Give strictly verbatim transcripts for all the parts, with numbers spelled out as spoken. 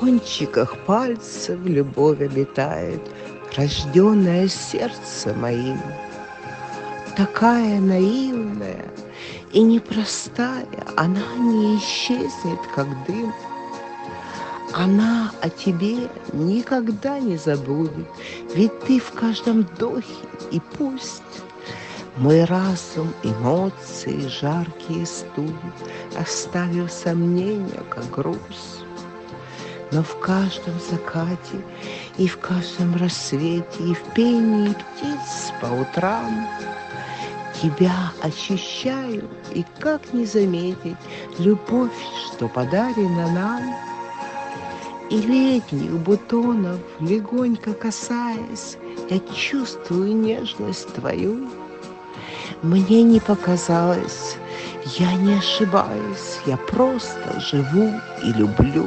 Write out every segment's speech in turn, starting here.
кончиках пальцев любовь обитает, рожденная сердцем моим. Такая наивная и непростая, она не исчезнет, как дым. Она о тебе никогда не забудет, ведь ты в каждом вдохе, и пусть мой разум, эмоции жаркие студит, оставив сомнения, как груз. Но в каждом закате и в каждом рассвете, и в пении птиц по утрам тебя ощущаю, и как не заметить любовь, что подарена нам. И летних бутонов, легонько касаясь, я чувствую нежность твою. Мне не показалось, я не ошибаюсь, я просто живу и люблю.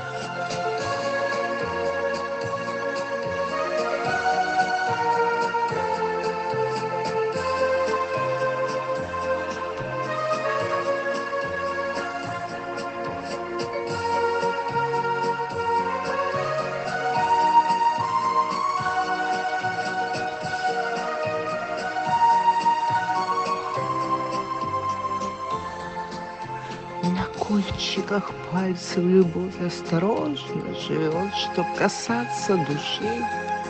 На кончиках пальцев любовь осторожно живет, чтоб касаться души.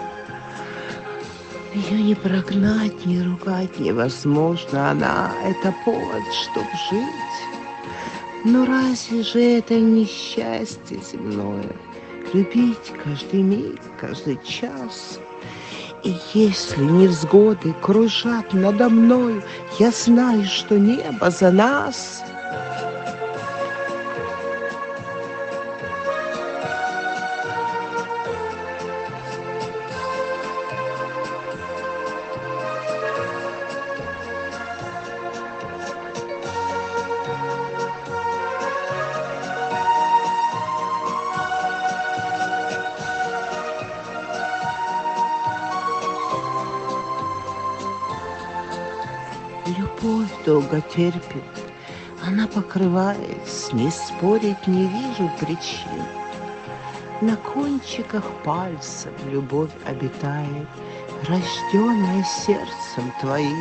Ее не прогнать, не ругать невозможно, она — это повод, чтоб жить. Но разве же это не счастье земное? Любить каждый миг, каждый час. И если невзгоды кружат надо мною, я знаю, что небо за нас. Любовь долго терпит, она покрывает, не спорить не вижу причин. На кончиках пальцев любовь обитает, рожденная сердцем твоим.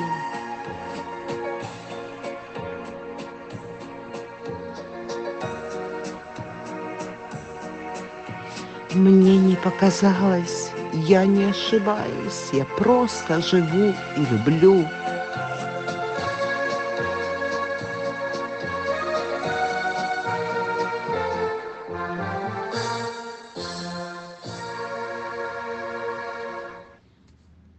Мне не показалось, я не ошибаюсь, я просто живу и люблю.